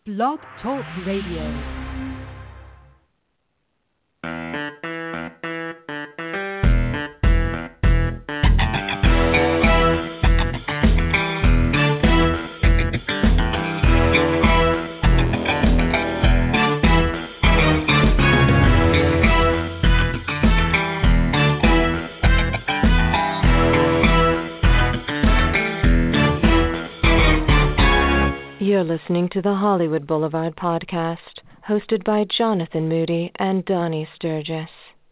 Blog Talk Radio. You're listening to the Hollywood Boulevard podcast, hosted by Jonathan Moody and Donnie Sturgis.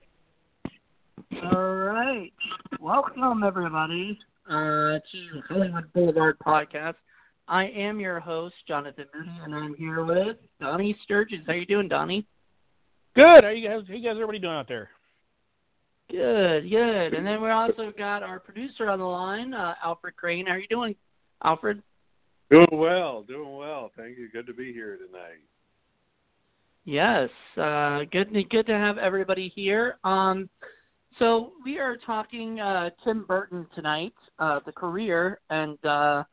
All right. Welcome, everybody, to Hollywood Boulevard podcast. I am your host, Jonathan Moody, and I'm here with Donnie Sturgis. How you doing, Donnie? Good. How you guys everybody doing out there? Good. And then we also got our producer on the line, Alfred Crane. How are you doing, Alfred? Doing well. Thank you. Good to be here tonight. Yes, good to have everybody here. So we are talking Tim Burton tonight, the career and the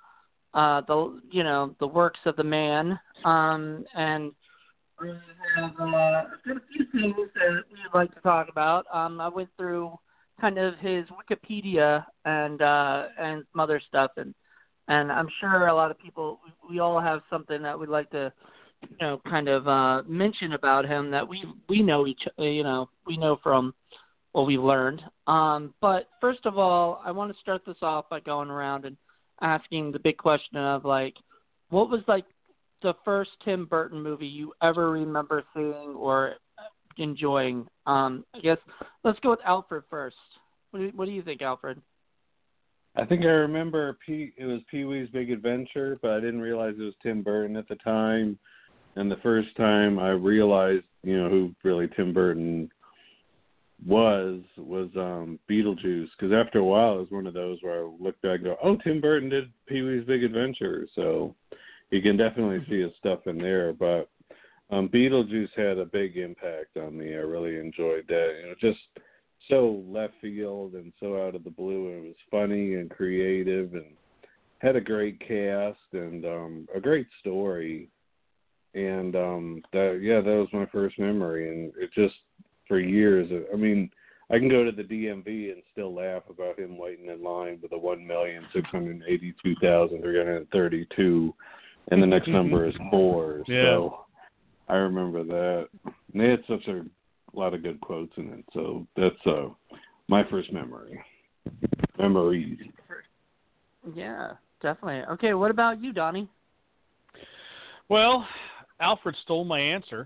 works of the man. And we have a few things that we'd like to talk about. I went through kind of his Wikipedia and some other stuff, and I'm sure a lot of people, we all have something that we'd like to, kind of mention about him that we know we know from what we've learned. But first of all, I want to start this off by going around and asking the big question of, what was, the first Tim Burton movie you ever remember seeing or enjoying? I guess let's go with Alfred first. What do you think, Alfred? I think I remember it was Pee-wee's Big Adventure, but I didn't realize it was Tim Burton at the time. And the first time I realized, who really Tim Burton was Beetlejuice. Because after a while, it was one of those where I looked back and go, oh, Tim Burton did Pee-wee's Big Adventure. So you can definitely see his stuff in there. But Beetlejuice had a big impact on me. I really enjoyed that. Just so left field and so out of the blue. It was funny and creative and had a great cast and a great story. And that was my first memory. And it just, for years, I can go to the DMV and still laugh about him waiting in line with a 1,682,332, and the next number is 4. Yeah. So I remember that. And they had such a lot of good quotes in it. So that's my first memories. Yeah, definitely. Okay, what about you, Donnie? Well, Alfred stole my answer.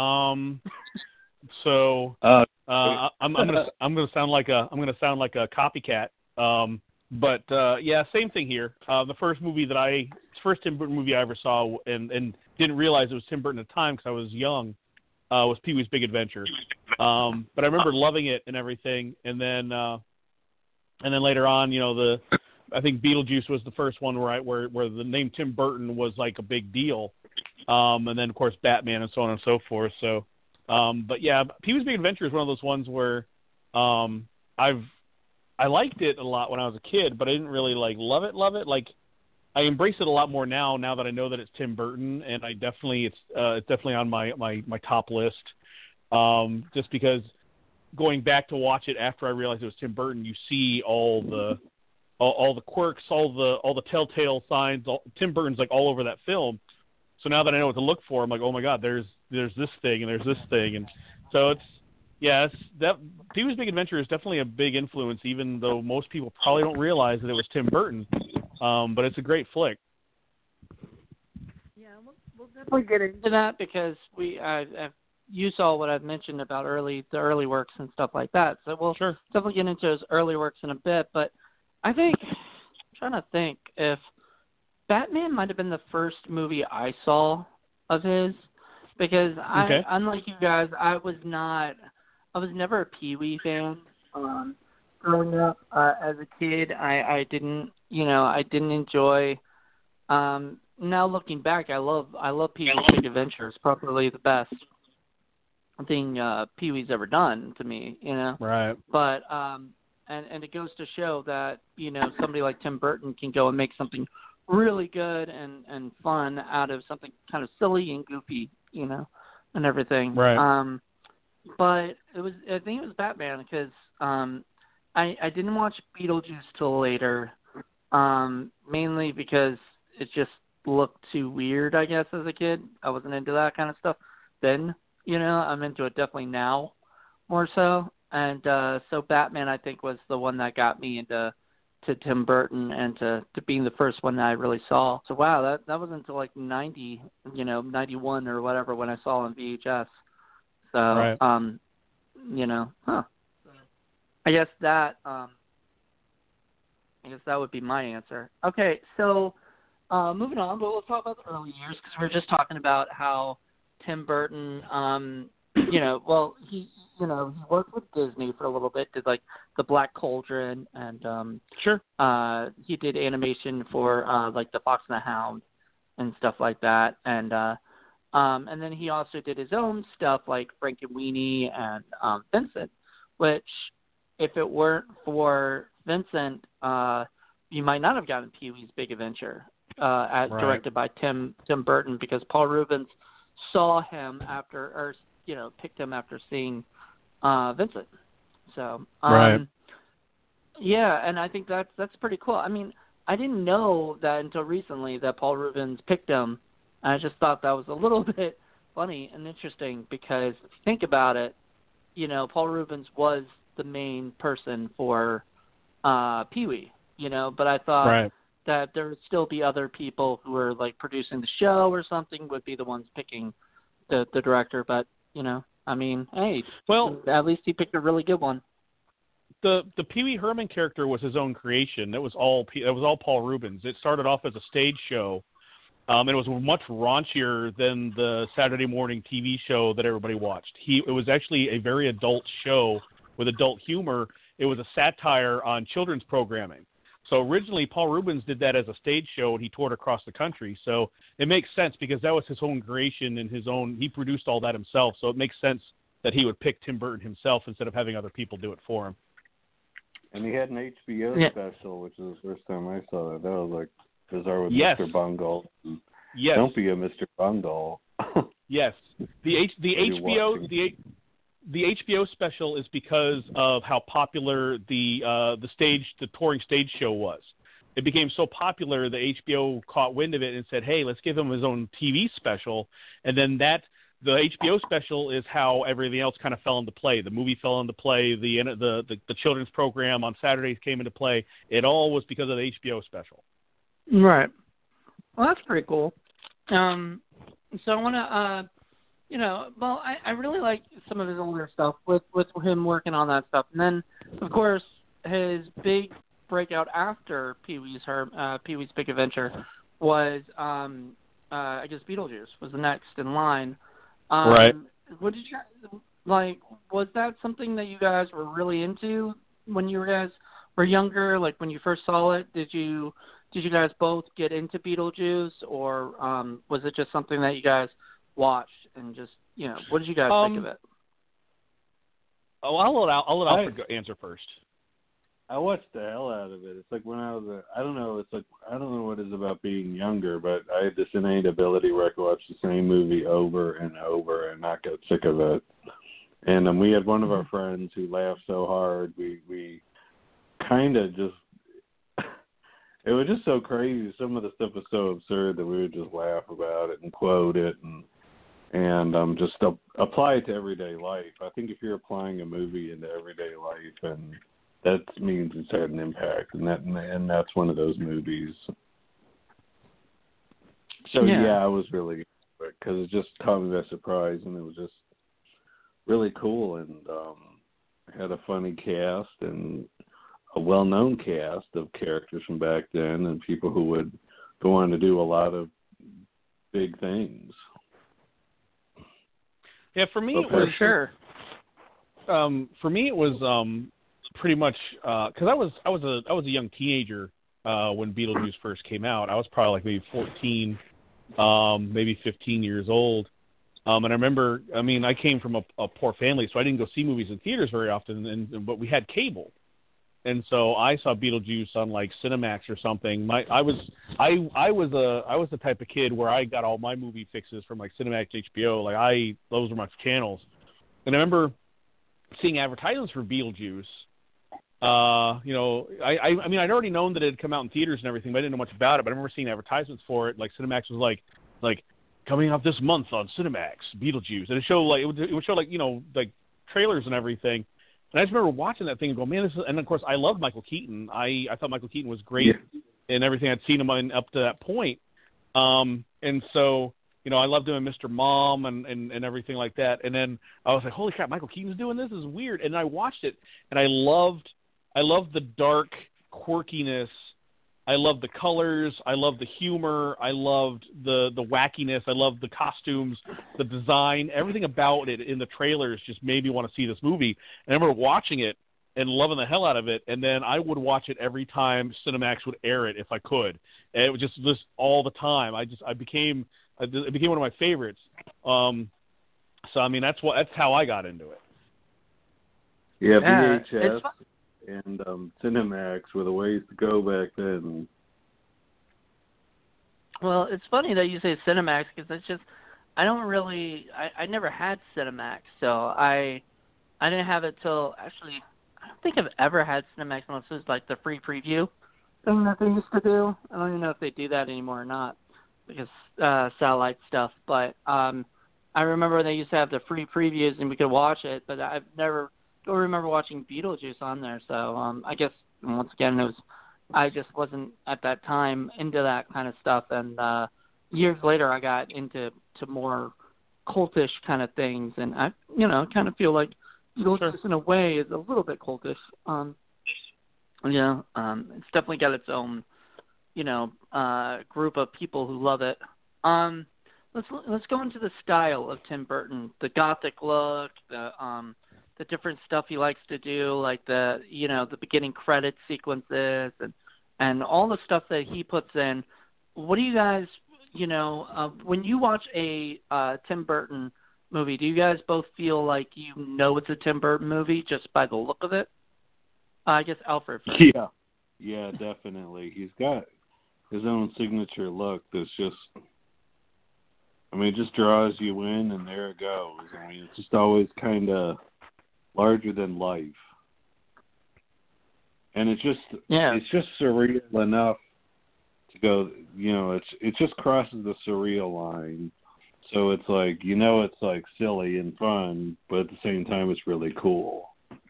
So I'm gonna sound like a copycat. But same thing here. The first Tim Burton movie I ever saw and didn't realize it was Tim Burton at the time because I was young. Was Pee-wee's Big Adventure. But I remember loving it and everything. And then later on, I think Beetlejuice was the first one where the name Tim Burton was like a big deal. And then of course Batman and so on and so forth. So, but yeah, Pee-wee's Big Adventure is one of those ones where I liked it a lot when I was a kid, but I didn't really love it. I embrace it a lot more now that I know that it's Tim Burton, and it's definitely on my top list. Just because going back to watch it after I realized it was Tim Burton, you see all the quirks, all the telltale signs. Tim Burton's all over that film. So now that I know what to look for, I'm like, oh my God, there's this thing and there's this thing, and so Pee-wee's Big Adventure is definitely a big influence, even though most people probably don't realize that it was Tim Burton. But it's a great flick. Yeah, we'll definitely get into that because you saw what I've mentioned about the early works and stuff like that. So we'll definitely get into his early works in a bit. But I think, I'm trying to think if Batman might have been the first movie I saw of his, because unlike you guys, I was never a Pee-wee fan. Growing up as a kid, I didn't enjoy. Now looking back, I love Pee-wee's Big Adventure. It's probably the best thing Pee-wee's ever done to me. Right. But and it goes to show that somebody like Tim Burton can go and make something really good and fun out of something kind of silly and goofy, and everything. Right. But I think it was Batman because I didn't watch Beetlejuice till later, mainly because it just looked too weird, I guess, as a kid. I wasn't into that kind of stuff then. I'm into it definitely now more so. And so Batman, I think, was the one that got me into Tim Burton and to being the first one that I really saw. So wow, that wasn't until like 90, 91 or whatever when I saw on VHS. So right. I guess that would be my answer. Okay, so moving on, but we'll talk about the early years because we're just talking about how Tim Burton, he worked with Disney for a little bit, did like the Black Cauldron, and Sure. He did animation for like the Fox and the Hound and stuff like that, and then he also did his own stuff like Frankenweenie and Vincent, which if it weren't for Vincent, you might not have gotten Pee-wee's Big Adventure, directed by Tim Burton, because Paul Reubens saw him picked him after seeing Vincent. So, yeah, and I think that's pretty cool. I mean, I didn't know that until recently that Paul Reubens picked him. I just thought that was a little bit funny and interesting because if you think about it, Paul Reubens was the main person for Pee-wee, but I thought that there would still be other people who were like producing the show or something would be the ones picking the director. But, I mean, hey, well, at least he picked a really good one. The Pee-wee Herman character was his own creation. It was all Paul Reubens. It started off as a stage show. And it was much raunchier than the Saturday morning TV show that everybody watched. It was actually a very adult show with adult humor. It was a satire on children's programming. So originally, Paul Reubens did that as a stage show, and he toured across the country. So it makes sense because that was his own creation and he produced all that himself. So it makes sense that he would pick Tim Burton himself instead of having other people do it for him. And he had an HBO special, which is the first time I saw that. That was like Bizarre with Mr. Bungle. Yes. Don't be a Mr. Bungle. Yes. The HBO special is because of how popular the touring stage show was. It became so popular that HBO caught wind of it and said, "Hey, let's give him his own TV special." And then the HBO special is how everything else kind of fell into play. The movie fell into play. The children's program on Saturdays came into play. It all was because of the HBO special. Right. Well, that's pretty cool. So I want to, I really like some of his older stuff with him working on that stuff. And then, of course, his big breakout after Pee-wee's Big Adventure was, I guess Beetlejuice was the next in line. Right. What did you like? Was that something that you guys were really into when you guys were younger? Like when you first saw it, did you guys both get into Beetlejuice, or was it just something that you guys watched and just what did you guys think of it? Oh, I'll let Alfred answer first. I watched the hell out of it. It's like when I was I don't know what it is about being younger, but I had this innate ability where I could watch the same movie over and over and not get sick of it. And we had one of our friends who laughed so hard, we kind of just, it was just so crazy. Some of the stuff was so absurd that we would just laugh about it and quote it and just apply it to everyday life. I think if you're applying a movie into everyday life, and that means it's had an impact, and that's one of those movies. So yeah I was really, because it just caught me by surprise, and it was just really cool, and had a funny cast and a well-known cast of characters from back then, and people who would go on to do a lot of big things. Yeah, for me it was sure. For me it was pretty much because I was a young teenager when Beetlejuice first came out. I was probably like maybe 14, maybe 15 years old. And I remember, I came from a poor family, so I didn't go see movies in theaters very often, but we had cable. and so I saw Beetlejuice on like Cinemax or something. I was the type of kid where I got all my movie fixes from like Cinemax, HBO. Like those were my channels, and I remember seeing advertisements for Beetlejuice. You know, I mean, I'd already known that it had come out in theaters and everything, but I didn't know much about it. But I remember seeing advertisements for it. Like Cinemax was like coming out this month on Cinemax, Beetlejuice, and it would show like, you know, like trailers and everything. And I just remember watching that thing and going, man, this is, and of course I loved Michael Keaton. I thought Michael Keaton was great in everything I'd seen him in up to that point. And so, you know, I loved him in Mr. Mom and everything like that. And then I was like, holy crap, Michael Keaton's doing this? This is weird. And I watched it, and I loved the dark quirkiness. I loved the colors. I loved the humor. I loved the wackiness. I loved the costumes, the design, everything about it in the trailers just made me want to see this movie. And I remember watching it and loving the hell out of it. And then I would watch it every time Cinemax would air it if I could. And it was just all the time. It became one of my favorites. So I mean, that's how I got into it. Yeah, VHS and Cinemax were the ways to go back then. Well, it's funny that you say Cinemax, because it's just, I never had Cinemax, so I didn't have it till, actually, I don't think I've ever had Cinemax unless it was like the free preview thing that they used to do. I don't even know if they do that anymore or not, because satellite stuff, but I remember they used to have the free previews and we could watch it, but I don't remember watching Beetlejuice on there. So I guess once again I just wasn't at that time into that kind of stuff. And years later, I got into more cultish kind of things, and I kind of feel like Beetlejuice in a way is a little bit cultish. It's definitely got its own group of people who love it. Let's go into the style of Tim Burton, the gothic look, the different stuff he likes to do, like the beginning credit sequences and all the stuff that he puts in. What do you guys, when you watch a Tim Burton movie, do you guys both feel like it's a Tim Burton movie just by the look of it? I guess Alfred first. Yeah, definitely. He's got his own signature look that's just, it just draws you in, and there it goes. It's just always kind of larger than life, and it's just surreal enough to go. It just crosses the surreal line. So it's like it's like silly and fun, but at the same time, it's really cool.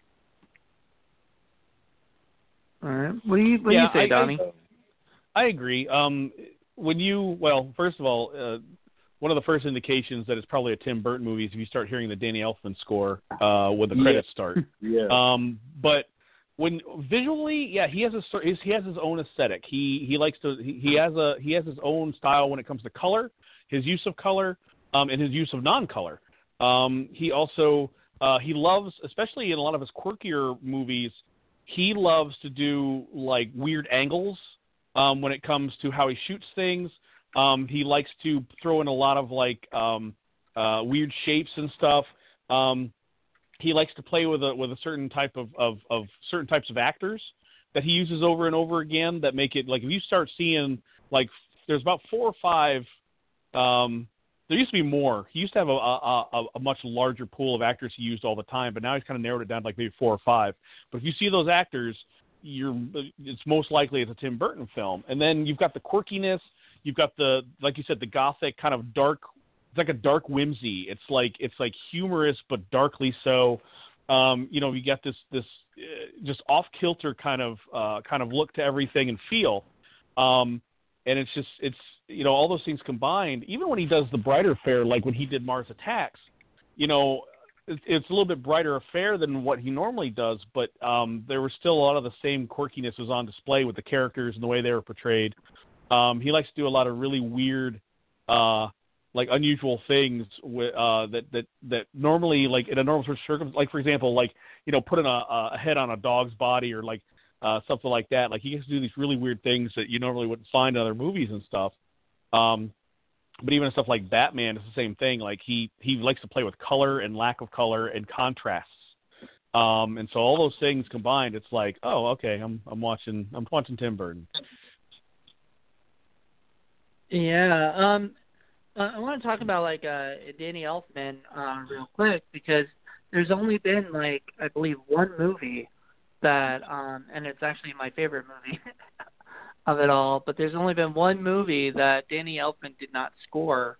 All right, what do you say, Donnie? I agree. First of all, one of the first indications that it's probably a Tim Burton movie is if you start hearing the Danny Elfman score when the credits start. Yeah. But when visually, he has his own aesthetic. He has his own style when it comes to color, his use of color, and his use of non-color. He also he loves, especially in a lot of his quirkier movies, he loves to do like weird angles when it comes to how he shoots things. He likes to throw in a lot of like weird shapes and stuff. He likes to play with a certain type of certain types of actors that he uses over and over again that make it like, if you start seeing like, there's about 4 or 5. There used to be more. He used to have a much larger pool of actors he used all the time, but now he's kind of narrowed it down to like maybe 4 or 5. But if you see those actors, it's most likely it's a Tim Burton film. And then you've got the quirkiness. You've got like you said, the gothic kind of dark. It's like a dark whimsy. It's like humorous but darkly so. You get this just off kilter kind of look to everything and feel. And it's all those things combined. Even when he does the brighter fare, like when he did Mars Attacks, it's a little bit brighter affair than what he normally does, but there was still a lot of the same quirkiness was on display with the characters and the way they were portrayed. He likes to do a lot of really weird, like unusual things that normally, like in a normal circumstance, like for example, like putting a head on a dog's body or like something like that. Like he gets to do these really weird things that you normally wouldn't find in other movies and stuff. But even stuff like Batman is the same thing. Like he likes to play with color and lack of color and contrasts. And so all those things combined, it's like, oh, okay, I'm watching Tim Burton. Yeah. I want to talk about like Danny Elfman real quick, because there's only been like, I believe, one movie that and it's actually my favorite movie of it all, but there's only been one movie that Danny Elfman did not score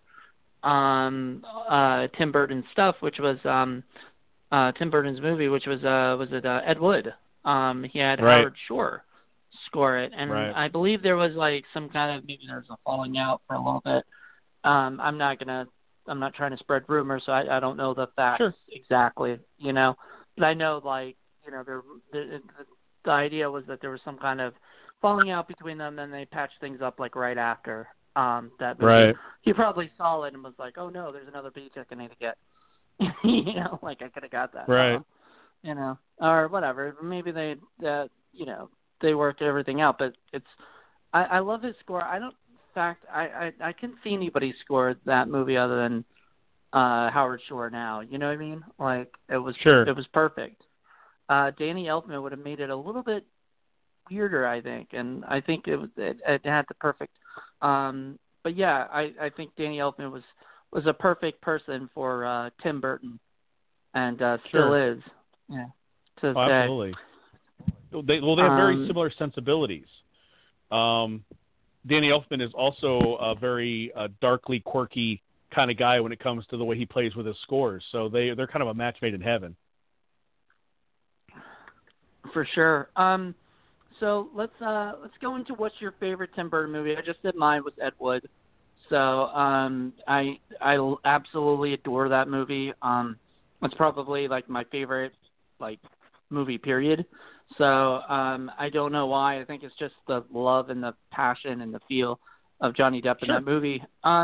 Tim Burton's stuff, which was Tim Burton's movie, which was it Ed Wood. He had Howard Shore score it, and I believe there was like some kind of, maybe there was a falling out for a little bit. I'm not trying to spread rumors, so I don't know the facts exactly, you know, but I know, like, you know, the idea was that there was some kind of falling out between them, and they patched things up like right after that movie. Right. He probably saw it and was like, oh no, there's another paycheck I need to get. You know, like I could have got that. Right. You know, or whatever. Maybe they, you know, they worked everything out, but I love his score. I couldn't see anybody score that movie other than Howard Shore now. You know what I mean? Like, it was it was perfect. Danny Elfman would have made it a little bit weirder, I think, and I think it had the perfect. But yeah, I think Danny Elfman was a perfect person for Tim Burton, and still is. Yeah, to this day. Absolutely. They have very similar sensibilities. Danny Elfman is also a very darkly quirky kind of guy when it comes to the way he plays with his scores. So they're kind of a match made in heaven. For sure. So let's go into what's your favorite Tim Burton movie. I just said mine was Ed Wood. So I absolutely adore that movie. It's probably like my favorite like movie period. So I don't know why. I think it's just the love and the passion and the feel of Johnny Depp in that movie.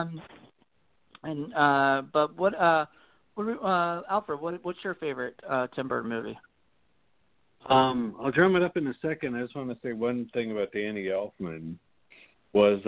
But what Alfred, what's your favorite Tim Burton movie? I'll drum it up in a second. I just want to say one thing about Danny Elfman was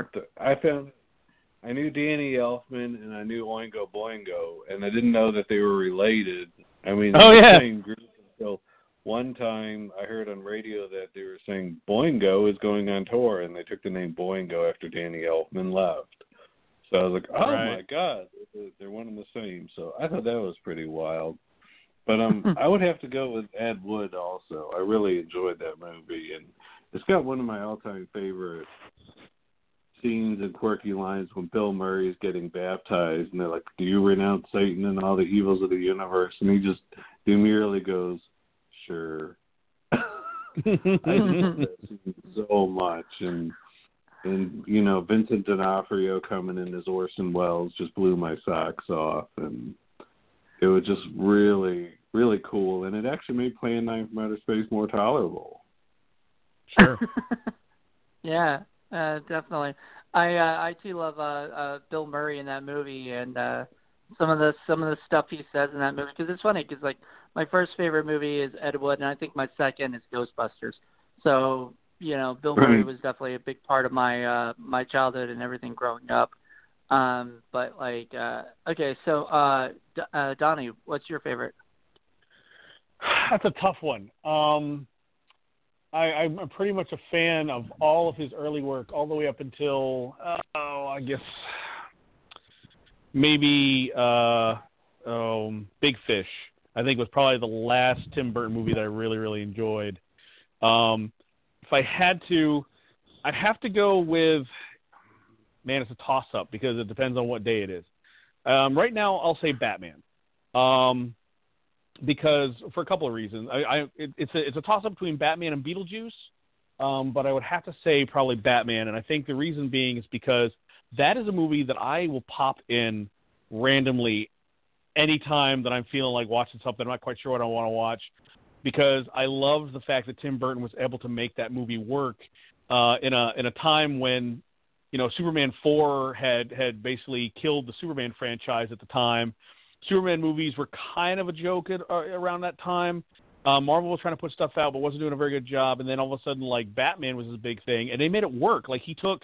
I knew Danny Elfman and I knew Oingo Boingo, and I didn't know that they were related. I mean, the same group until one time I heard on radio that they were saying Boingo is going on tour, and they took the name Boingo after Danny Elfman left. So I was like, oh my God, they're one and the same. So I thought that was pretty wild. But I would have to go with Ed Wood also. I really enjoyed that movie, and it's got one of my all-time favorite scenes and quirky lines when Bill Murray is getting baptized, and they're like, do you renounce Satan and all the evils of the universe? And he just demurely goes, sure. I love that scene so much. And you know, Vincent D'Onofrio coming in as Orson Welles just blew my socks off, and it was just really, really cool, and it actually made Plan 9 from Outer Space more tolerable. Sure. Yeah, definitely. I too love Bill Murray in that movie, and some of the stuff he says in that movie. Because it's funny, because like my first favorite movie is Ed Wood, and I think my second is Ghostbusters. So you know, Bill Murray was definitely a big part of my my childhood and everything growing up. But like, okay, so Donnie, what's your favorite? That's a tough one. I'm pretty much a fan of all of his early work, all the way up until, I guess, maybe Big Fish. I think was probably the last Tim Burton movie that I really, really enjoyed. If I had to, I'd have to go with, man, it's a toss-up because it depends on what day it is. Right now, I'll say Batman. Because for a couple of reasons. It's a toss-up between Batman and Beetlejuice, but I would have to say probably Batman, and I think the reason being is because that is a movie that I will pop in randomly anytime that I'm feeling like watching something. I'm not quite sure what I want to watch, because I love the fact that Tim Burton was able to make that movie work in a time when, you know, Superman 4 had basically killed the Superman franchise at the time. Superman movies were kind of a joke around that time. Marvel was trying to put stuff out, but wasn't doing a very good job. And then all of a sudden, like, Batman was a big thing, and they made it work. Like, he took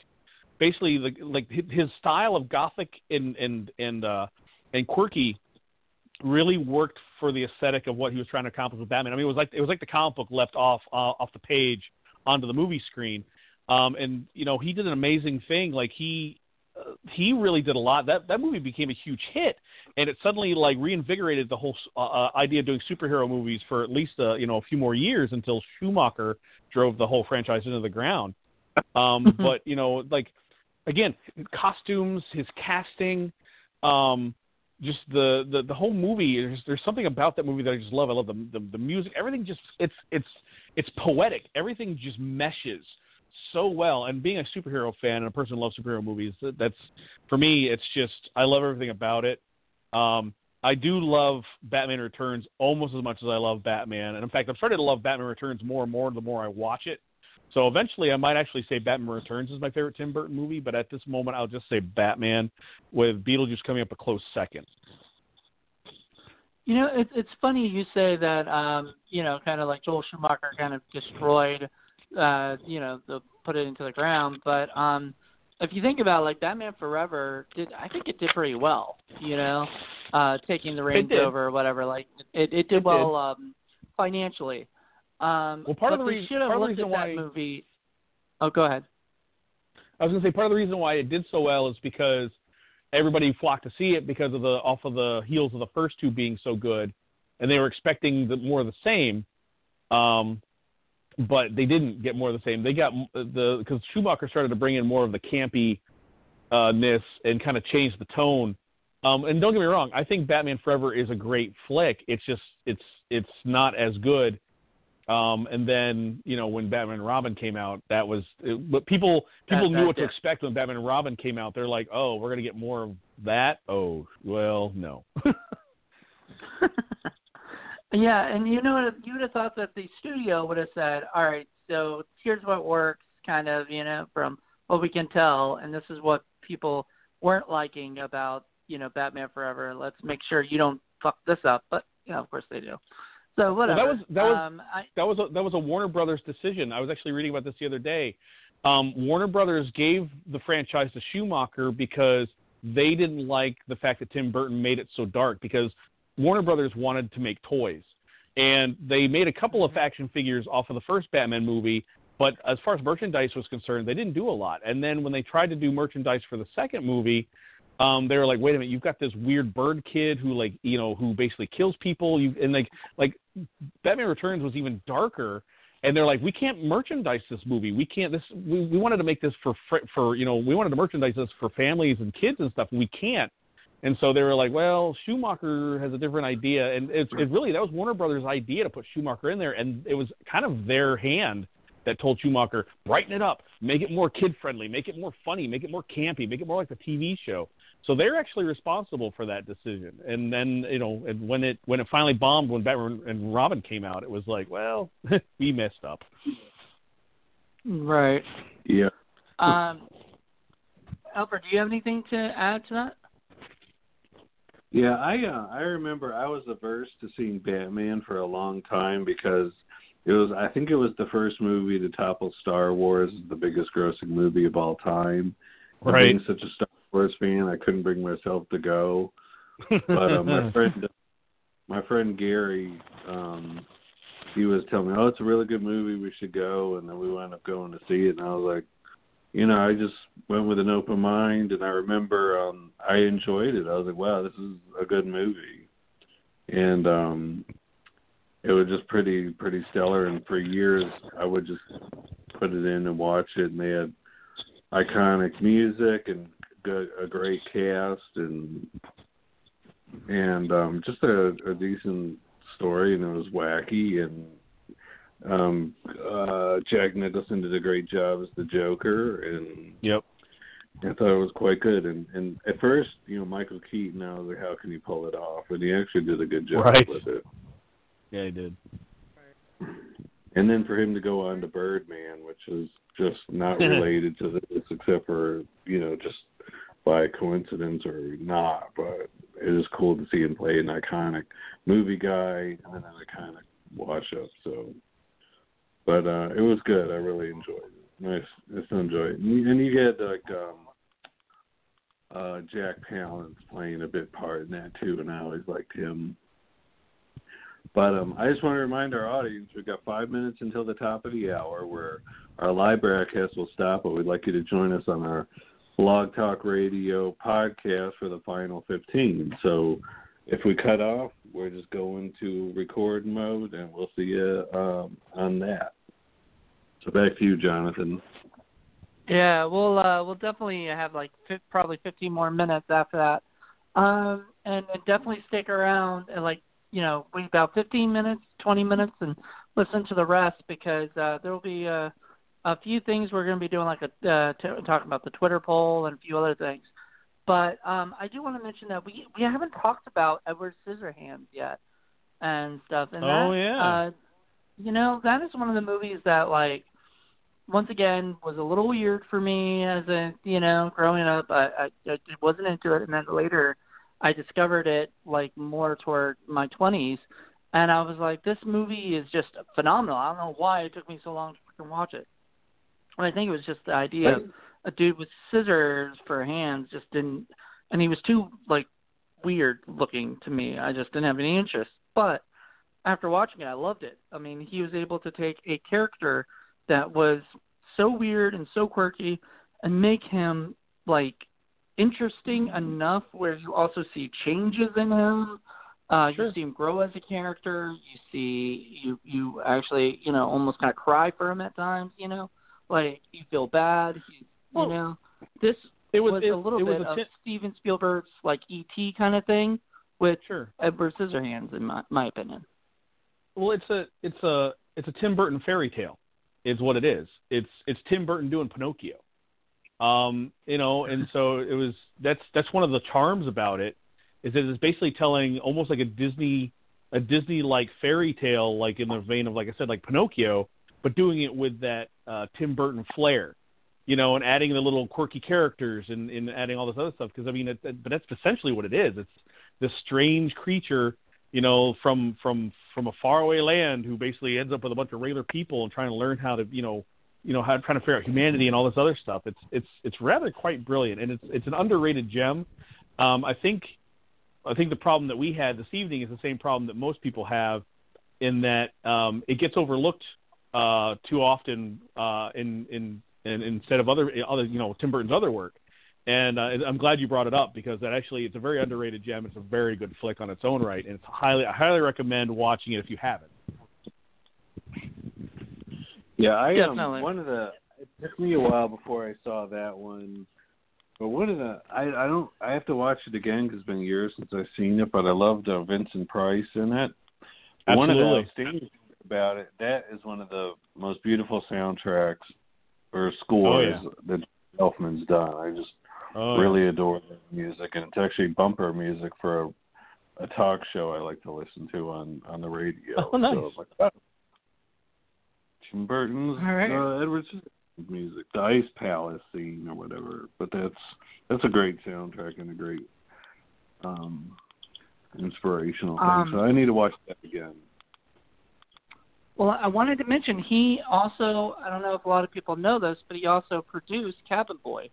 basically his style of gothic and quirky really worked for the aesthetic of what he was trying to accomplish with Batman. I mean, it was like the comic book left off the page onto the movie screen. And you know, he did an amazing thing. Like he really did a lot. That movie became a huge hit, and it suddenly like reinvigorated the whole idea of doing superhero movies for at least a few more years until Schumacher drove the whole franchise into the ground. But you know, like again, costumes, his casting, just the whole movie. There's something about that movie that I just love. I love the music. Everything just it's poetic. Everything just meshes so well. And being a superhero fan and a person who loves superhero movies, that's for me. It's just I love everything about it. I do love Batman Returns almost as much as I love Batman, and in fact, I'm starting to love Batman Returns more and more the more I watch it. So eventually, I might actually say Batman Returns is my favorite Tim Burton movie, but at this moment, I'll just say Batman, with Beetlejuice coming up a close second. You know, it's funny you say that. You know, kind of like Joel Schumacher kind of destroyed, put it into the ground. But if you think about it, like Batman Forever, I think it did pretty well. You know, taking the reins over or whatever. Like it did well financially. Well, part of the reason why movie. Oh, go ahead. I was going to say part of the reason why it did so well is because everybody flocked to see it because of off of the heels of the first two being so good, and they were expecting more of the same. But they didn't get more of the same. They got because Schumacher started to bring in more of the campy-ness and kind of change the tone. And don't get me wrong, I think Batman Forever is a great flick. It's just it's not as good. And then when Batman and Robin came out, that was but people knew what to expect when Batman and Robin came out. They're like, oh, we're gonna get more of that. Oh, well, no. Yeah, and you would have thought that the studio would have said, all right, so here's what works, kind of, from what we can tell, and this is what people weren't liking about, Batman Forever. Let's make sure you don't fuck this up. But, of course they do. So whatever. Well, that was a Warner Brothers decision. I was actually reading about this the other day. Warner Brothers gave the franchise to Schumacher because they didn't like the fact that Tim Burton made it so dark, because Warner Brothers wanted to make toys, and they made a couple of action figures off of the first Batman movie, but as far as merchandise was concerned, they didn't do a lot. And then when they tried to do merchandise for the second movie, they were like, wait a minute, you've got this weird bird kid who who basically kills people. Like Batman Returns was even darker, and they're like, we can't merchandise this movie. We can't. We wanted to make this for we wanted to merchandise this for families and kids and stuff. We can't. And so they were like, well, Schumacher has a different idea. And that was Warner Brothers' idea to put Schumacher in there. And it was kind of their hand that told Schumacher, brighten it up, make it more kid-friendly, make it more funny, make it more campy, make it more like the TV show. So they're actually responsible for that decision. And then, and when it finally bombed, when Batman and Robin came out, it was like, well, we messed up. Right. Yeah. Alfred, do you have anything to add to that? Yeah, I remember I was averse to seeing Batman for a long time because I think it was the first movie to topple Star Wars, the biggest grossing movie of all time. Right. Being such a Star Wars fan, I couldn't bring myself to go. But my friend Gary, he was telling me, oh, it's a really good movie, we should go. And then we wound up going to see it, and I was like, I just went with an open mind, and I remember I enjoyed it. I was like, wow, this is a good movie. And it was just pretty stellar, and for years I would just put it in and watch it, and they had iconic music and a great cast and just a decent story, and it was wacky, and Jack Nicholson did a great job as the Joker, and yep, I thought it was quite good. And at first, Michael Keaton, I was like, how can he pull it off? And he actually did a good job with it. Yeah, he did. And then for him to go on to Birdman, which is just not related to this, except for just by coincidence or not, but it is cool to see him play an iconic movie guy and an iconic wash-up. So. But it was good. I really enjoyed it. I still enjoy it. And you get Jack Palance playing a big part in that too, and I always liked him. But I just want to remind our audience, we've got 5 minutes until the top of the hour where our live broadcast will stop, but we'd like you to join us on our Blog Talk Radio podcast for the final 15. So if we cut off, we're just going to record mode, and we'll see you on that. So back to you, Jonathan. Yeah, we'll definitely have like probably 15 more minutes after that, and definitely stick around and wait about 15 minutes, 20 minutes, and listen to the rest because there will be a few things we're going to be doing, like talking about the Twitter poll and a few other things. But I do want to mention that we haven't talked about Edward Scissorhands yet and stuff. And that is one of the movies that once again, was a little weird for me as growing up. I wasn't into it, and then later I discovered it more toward my 20s, and I was like, this movie is just phenomenal. I don't know why it took me so long to freaking watch it. And I think it was just the idea of a dude with scissors for hands just didn't, and he was too weird looking to me. I just didn't have any interest. But after watching it, I loved it. I mean, he was able to take a character that was so weird and so quirky and make him interesting enough where you also see changes in him. Sure. You see him grow as a character. You see you actually almost kind of cry for him at times. You feel bad. This was a little bit of Steven Spielberg's E.T. kind of thing with Edward Scissorhands, in my opinion. Well, it's a Tim Burton fairy tale. Is what it is. It's Tim Burton doing Pinocchio. And so that's one of the charms about it, is that it's basically telling almost like a Disney like fairy tale, in the vein of, like I said, like Pinocchio, but doing it with that Tim Burton flair, and adding the little quirky characters and adding all this other stuff. Because but that's essentially what it is. It's this strange creature, from a faraway land who basically ends up with a bunch of regular people and trying to learn how to, trying to figure out humanity and all this other stuff. It's rather quite brilliant, and it's an underrated gem. I think the problem that we had this evening is the same problem that most people have, in that it gets overlooked too often instead of other Tim Burton's other work. And I'm glad you brought it up, because it's a very underrated gem. It's a very good flick on its own right, and I highly recommend watching it if you haven't. Yeah, definitely. It took me a while before I saw that one, but I have to watch it again because it's been years since I've seen it. But I loved Vincent Price in it. Absolutely. One of the outstanding things about it, that is one of the most beautiful soundtracks or scores that Elfman's done. I just really adore that music, and it's actually bumper music for a talk show I like to listen to on the radio. Oh, nice. So Tim Burton's Edward Scissorhands music, the Ice Palace scene or whatever. But that's a great soundtrack and a great inspirational thing. So I need to watch that again. Well, I wanted to mention he also, I don't know if a lot of people know this, but he also produced Cabin Boy,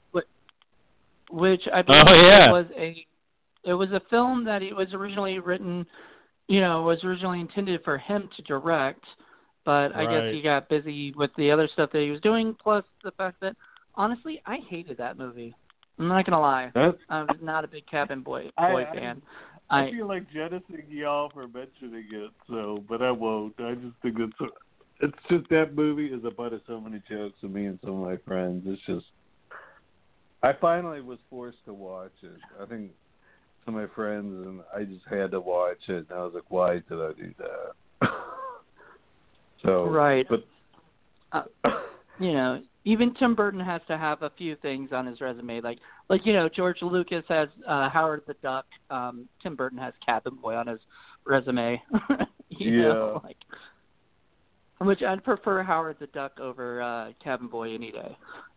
which I believe it was a film that it was originally written, was originally intended for him to direct, but I guess he got busy with the other stuff that he was doing, plus the fact that, honestly, I hated that movie. I'm not going to lie. I'm not a big Cabin Boy fan. I feel like jettisoning y'all for mentioning it, but I won't. I just think it's just that movie is a butt of so many jokes with me and some of my friends. It's just, I finally was forced to watch it. I think some of my friends, and I just had to watch it, and I was like, why did I do that? But even Tim Burton has to have a few things on his resume, like George Lucas has Howard the Duck. Tim Burton has Cabin Boy on his resume. Which I'd prefer Howard the Duck over Cabin Boy any day.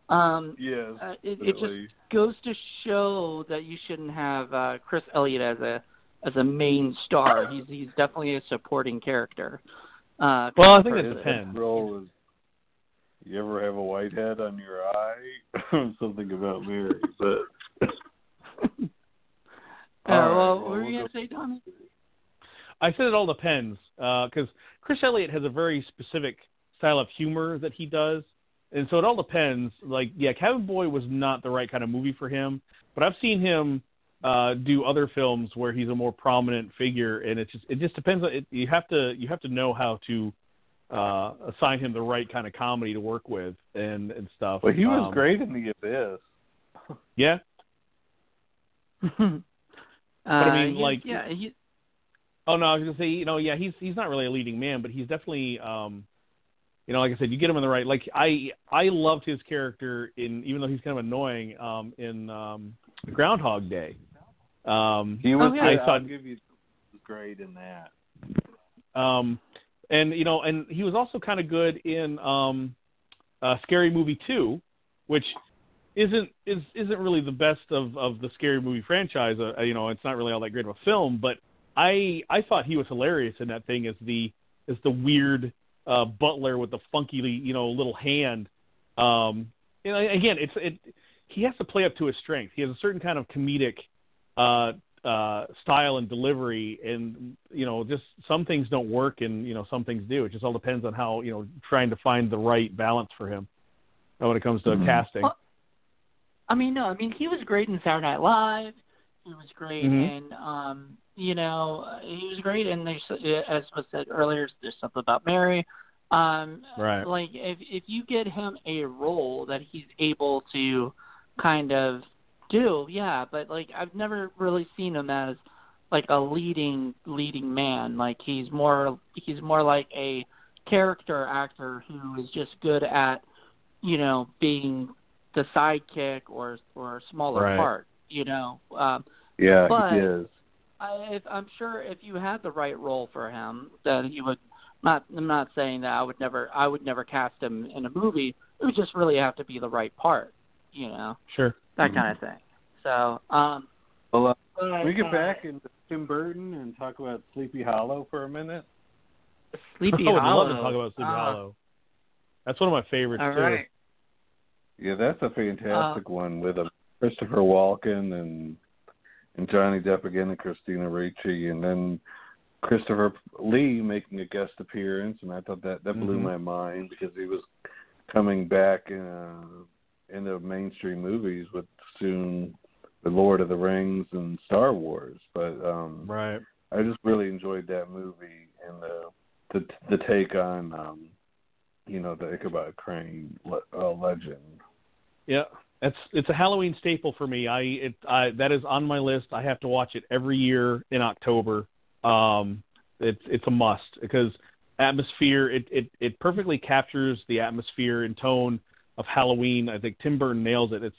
It just goes to show that you shouldn't have Chris Elliott as a main star. He's definitely a supporting character. Well, I think it depends. You ever have a whitehead on your eye? Something about Mary, but What were you going to say, Tommy? I said it all depends, because Chris Elliott has a very specific style of humor that he does, and so it all depends. Like, yeah, Cabin Boy was not the right kind of movie for him, but I've seen him do other films where he's a more prominent figure, and it just depends. You have to know how to assign him the right kind of comedy to work with and stuff. Well, he was great in The Abyss. Yeah. But I mean, oh no, I was gonna say, he's not really a leading man, but he's definitely, like I said, you get him in the right. Like I loved his character even though he's kind of annoying, in Groundhog Day. He was. I'll give you great in that. And and he was also kind of good in Scary Movie 2, which isn't really the best of the Scary Movie franchise. It's not really all that great of a film, but I thought he was hilarious in that thing as the weird butler with the funky little hand. Again, he has to play up to his strength. He has a certain kind of comedic style and delivery, and just some things don't work and some things do. It just all depends on how trying to find the right balance for him when it comes to casting. Well, he was great in Saturday Night Live. He was great in he was great in, as was said earlier, There's Something About Mary. Right. Like if you get him a role that he's able to kind of do, yeah, but like I've never really seen him as like a leading man. Like he's more like a character actor who is just good at being the sidekick or a smaller part. Yeah, but he is. I'm sure if you had the right role for him, that he would. I'm not saying that I would never cast him in a movie. It would just really have to be the right part, Sure. That kind of thing. So, well, can we get back into Tim Burton and talk about Sleepy Hollow for a minute? Sleepy Hollow. I would love Hollow. to talk about Sleepy Hollow. That's one of my favorites all too. right. Yeah, that's a fantastic one with Christopher Walken and Johnny Depp again and Christina Ricci, and then Christopher Lee making a guest appearance, and I thought that blew my mind because he was coming back into mainstream movies with soon The Lord of the Rings and Star Wars. But right. I just really enjoyed that movie and the take on the Ichabod Crane legend. Yeah, it's a Halloween staple for me. That is on my list. I have to watch it every year in October. It's a must because atmosphere. It perfectly captures the atmosphere and tone of Halloween. I think Tim Burton nails it.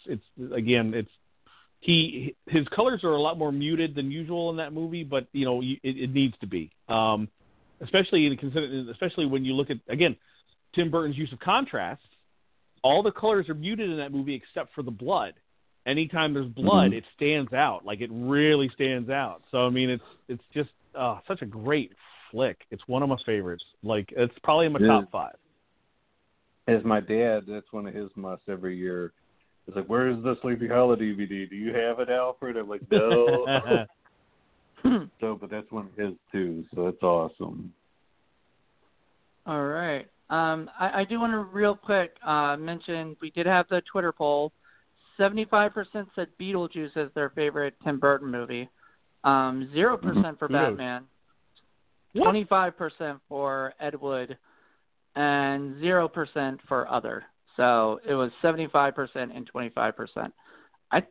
His colors are a lot more muted than usual in that movie, but it needs to be. Especially when you look at again Tim Burton's use of contrast. All the colors are muted in that movie except for the blood. Anytime there's blood, it stands out. Like it really stands out. So I mean, it's just such a great flick. It's one of my favorites. Like it's probably in my top 5. As my dad, that's one of his musts every year. It's like, where's the Sleepy Hollow DVD? Do you have it, Alfred? I'm like, no. But that's one of his too. So that's awesome. All right. I do want to real quick mention we did have the Twitter poll. 75% said Beetlejuice as their favorite Tim Burton movie. 0% for Batman. 25% for Ed Wood, and 0% for other. So it was 75% and 25%. I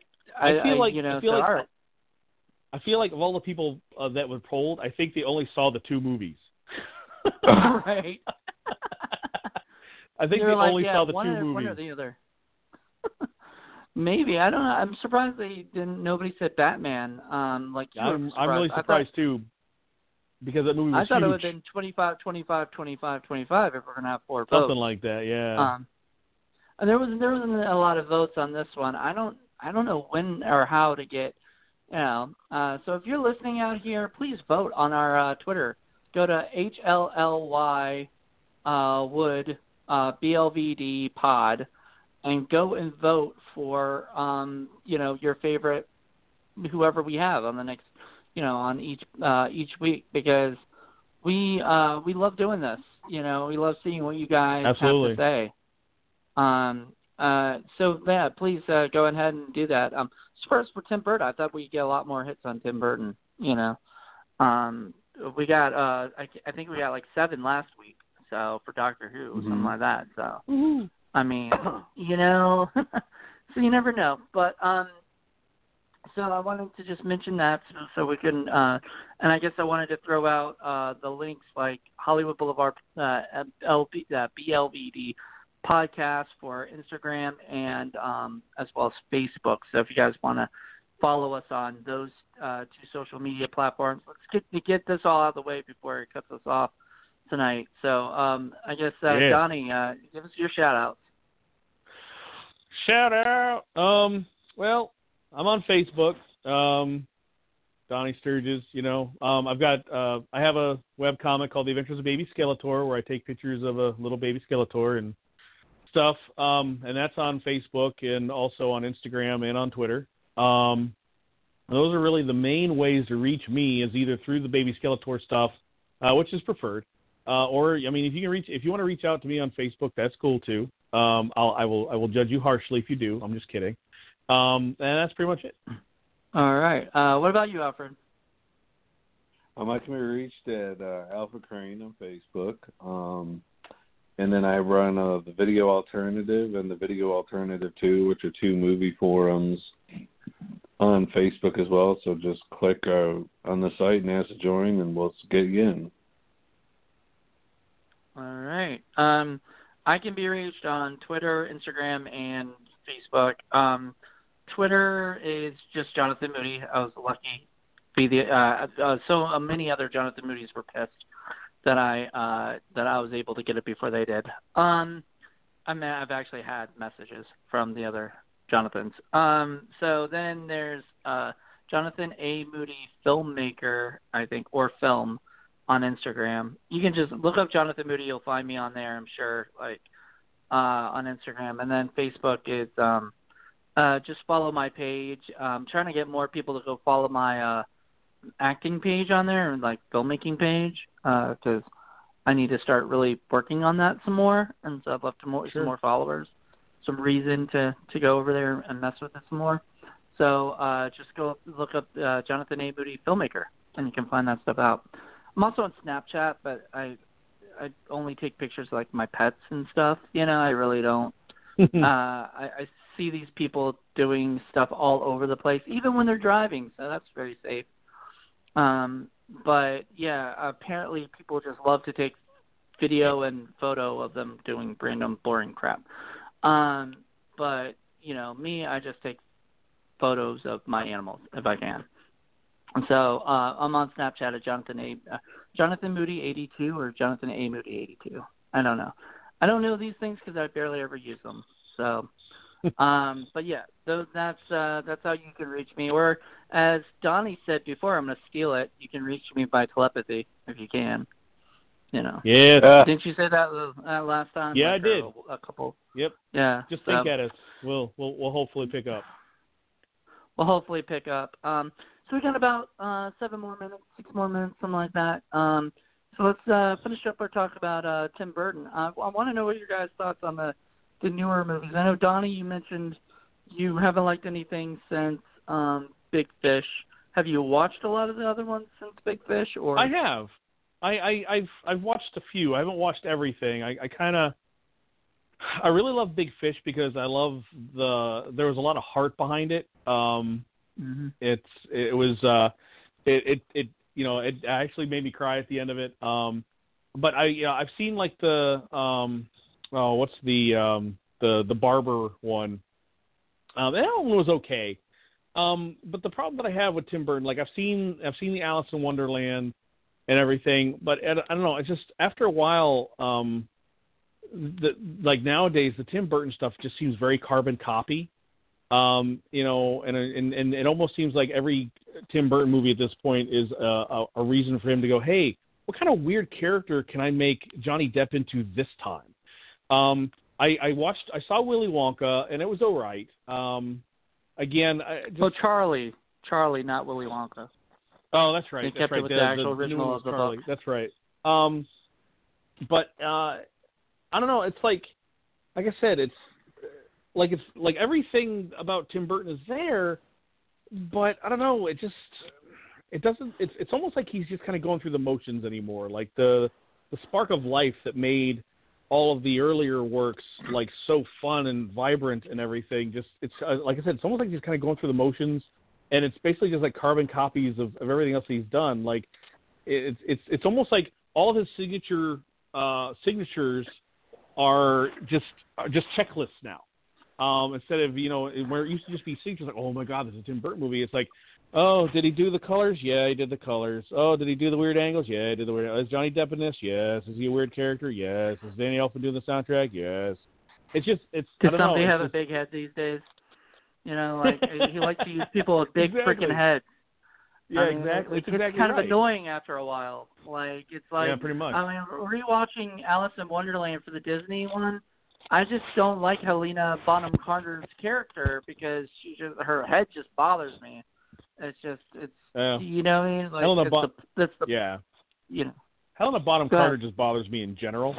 feel like of all the people that were polled, I think they only saw the 2 movies. Right. I think they only saw the 2 movies. One or the other. Maybe, I don't know. I'm surprised nobody said Batman. I'm really surprised too, because that movie was I thought huge. it would have been 25, 25, 25, 25 if we're gonna have 4 votes. Something like that, yeah. And there wasn't a lot of votes on this one. I don't know when or how to get, so if you're listening out here, please vote on our Twitter. Go to HLLY Wood BLVD Pod and go and vote for your favorite whoever we have on the next, on each week, because we love doing this. We love seeing what you guys Absolutely. have to say. So yeah, please go ahead and do that. First for Tim Burton, I thought we'd get a lot more hits on Tim Burton. We got I think we got like 7 last week. So for Doctor Who, something like that. So I mean, so you never know. But so I wanted to just mention that so we can, and I guess I wanted to throw out the links like Hollywood Boulevard BLVD podcast for Instagram and as well as Facebook. So if you guys want to follow us on those 2 social media platforms, let's get this all out of the way before it cuts us off tonight. So I guess Donnie, give us your shout outs. Shout out. Well, I'm on Facebook. Donnie Sturgis, I've got I have a web comic called The Adventures of Baby Skeletor, where I take pictures of a little baby Skeletor and stuff. And that's on Facebook and also on Instagram and on Twitter. Those are really the main ways to reach me, is either through the Baby Skeletor stuff, which is preferred, or if you want to reach out to me on Facebook, that's cool too. I will judge you harshly if you do. I'm just kidding. And that's pretty much it. All right. What about you, Alfred? I can be reached at Alpha Crane on Facebook. And then I run the Video Alternative and the Video Alternative 2, which are 2 movie forums on Facebook as well. So just click on the site and ask to join, and we'll get you in. All right. I can be reached on Twitter, Instagram, and Facebook. Twitter is just Jonathan Moody. I was lucky. So many other Jonathan Moody's were pissed that I was able to get it before they did. I've actually had messages from the other Jonathans. So then there's Jonathan A. Moody Filmmaker, I think, or Film on Instagram. You can just look up Jonathan Moody. You'll find me on there, I'm sure, on Instagram. And then Facebook is just follow my page. I'm trying to get more people to go follow my acting page on there, and filmmaking page, because I need to start really working on that some more. And so I'd love some more followers, some reason to go over there and mess with it some more. So just go look up Jonathan A. Moody Filmmaker, and you can find that stuff out. I'm also on Snapchat, but I only take pictures of my pets and stuff. I really don't. I see these people doing stuff all over the place, even when they're driving, so that's very safe. But yeah, apparently people just love to take video and photo of them doing random boring crap. But me, I just take photos of my animals if I can. So I'm on Snapchat at Jonathan Moody 82 or Jonathan A. Moody 82. I don't know. I don't know these things because I barely ever use them. So, but yeah, that's how you can reach me. Or as Donnie said before, I'm going to steal it. You can reach me by telepathy if you can. Yeah. Didn't you say that last time? Yeah, I did. A couple. Yep. Yeah. Just think at us. We'll hopefully pick up. We'll hopefully pick up. So we got about 7 more minutes, 6 more minutes, something like that. So let's finish up our talk about Tim Burton. I want to know what your guys' thoughts on the newer movies. I know, Donnie, you mentioned you haven't liked anything since Big Fish. Have you watched a lot of the other ones since Big Fish? Or I have. I've watched a few. I haven't watched everything. I really love Big Fish because I love there was a lot of heart behind it. It actually made me cry at the end of it. But I've seen the barber one. That one was okay. But the problem that I have with Tim Burton, I've seen the Alice in Wonderland and everything, but I don't know. It's just after a while, nowadays the Tim Burton stuff just seems very carbon copy. And it almost seems like every Tim Burton movie at this point is a reason for him to go, hey, what kind of weird character can I make Johnny Depp into this time? I saw Willy Wonka, and it was all right. Charlie. Charlie, not Willy Wonka. Oh, that's right. They kept right. it with the actual new original one of the Charlie. book. That's right. But I don't know. It's like I said, it's like everything about Tim Burton is there, but I don't know. It doesn't. It's almost like he's just kind of going through the motions anymore. Like the spark of life that made all of the earlier works like so fun and vibrant and everything. Just it's like I said, it's almost like he's kind of going through the motions, and it's basically just like carbon copies of everything else he's done. Like it's almost like all of his signatures are just checklists now. Instead of where it used to just be signatures like, oh my God, this is a Tim Burton movie. It's like, oh, did he do the colors? Yeah, he did the colors. Oh, did he do the weird angles? Yeah, he did the weird. Is Johnny Depp in this? Yes. Is he a weird character? Yes. Is Danny Elfman doing the soundtrack? Yes. It's just Does somebody have a big head these days? Like he likes to use people with big freaking heads. Yeah, exactly. It's kind of annoying after a while. Like it's like yeah, pretty much. I mean, rewatching Alice in Wonderland for the Disney one, I just don't like Helena Bonham Carter's character because her head just bothers me. It's you know what I mean? Like that's the yeah. Helena Bonham Carter just bothers me in general.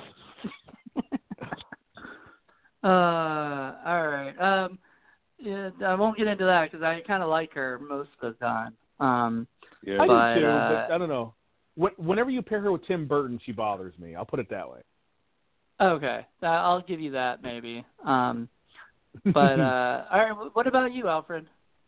All right. Yeah, I won't get into that because I kind of like her most of the time. Yeah, I do too, but I don't know. Whenever you pair her with Tim Burton, she bothers me. I'll put it that way. Okay, I'll give you that maybe. But all right, what about you, Alfred?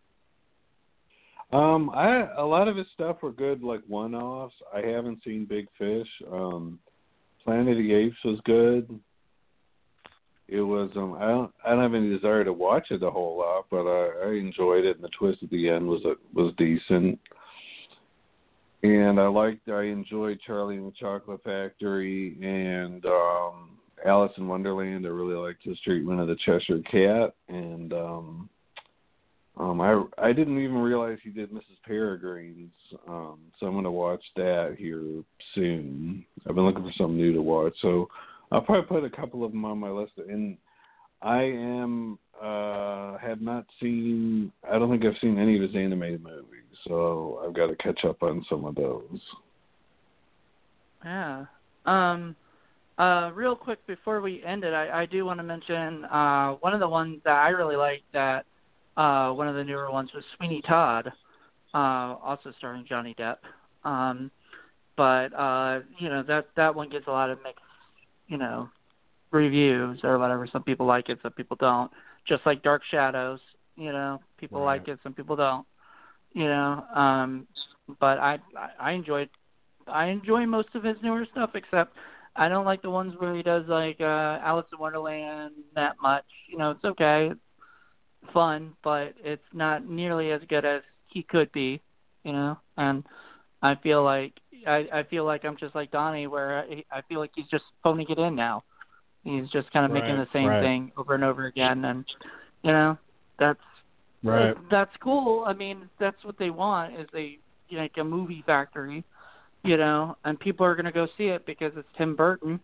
A lot of his stuff were good, like one-offs. I haven't seen Big Fish. Planet of the Apes was good. It was I don't have any desire to watch it a whole lot, but I enjoyed it, and the twist at the end was decent. And I enjoyed Charlie and the Chocolate Factory and Alice in Wonderland. I really liked his treatment of the Cheshire Cat, and I didn't even realize he did Mrs. Peregrine's, so I'm going to watch that here soon. I've been looking for something new to watch, so I'll probably put a couple of them on my list. And I don't think I've seen any of his animated movies, so I've got to catch up on some of those. Yeah. Real quick before we end it, I do want to mention one of the ones that I really liked that one of the newer ones was Sweeney Todd, also starring Johnny Depp. But that one gets a lot of mixed, reviews or whatever. Some people like it, some people don't. Just like Dark Shadows, people right. like it, some people don't. But I enjoy most of his newer stuff, except I don't like the ones where he does like Alice in Wonderland that much. It's okay, it's fun, but it's not nearly as good as he could be. And I feel like I'm just like Donnie, where I feel like he's just phoning it in now. He's just kind of making the same thing over and over again, and that's right. That's cool. I mean, that's what they want is like a movie factory, and people are going to go see it because it's Tim Burton,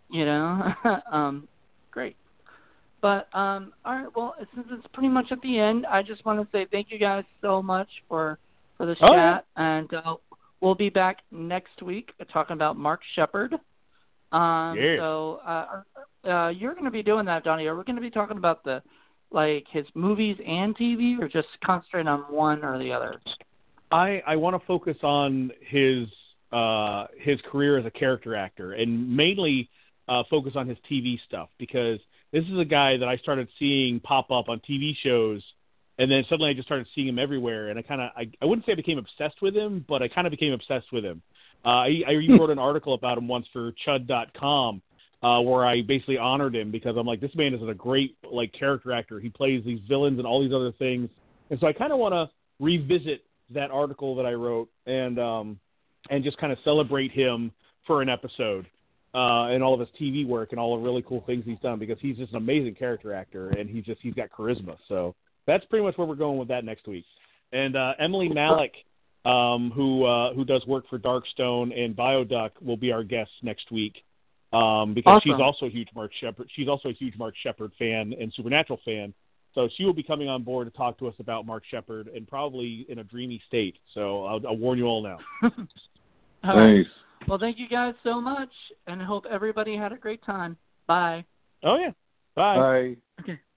Great. But all right, well, since it's pretty much at the end, I just want to say thank you guys so much for this chat, and we'll be back next week talking about Mark Sheppard. So you're going to be doing that, Donnie. Are we going to be talking about his movies and TV, or just concentrate on one or the other? I want to focus on his career as a character actor, and mainly focus on his TV stuff, because this is a guy that I started seeing pop up on TV shows, and then suddenly I just started seeing him everywhere, and I wouldn't say I became obsessed with him, but I kind of became obsessed with him. I wrote an article about him once for Chud.com, where I basically honored him because I'm like, this man is a great character actor. He plays these villains and all these other things, and so I kind of want to revisit that article that I wrote and just kind of celebrate him for an episode and all of his TV work and all the really cool things he's done, because he's just an amazing character actor and he's got charisma. So that's pretty much where we're going with that next week. And Emily Malik, who does work for Darkstone and Bioduck, will be our guest next week, because awesome. She's also a huge Mark Sheppard fan and Supernatural fan. So she will be coming on board to talk to us about Mark Sheppard, and probably in a dreamy state. So I'll warn you all now. All right. Nice. Well, thank you guys so much, and I hope everybody had a great time. Bye. Oh, yeah. Bye. Bye. Okay.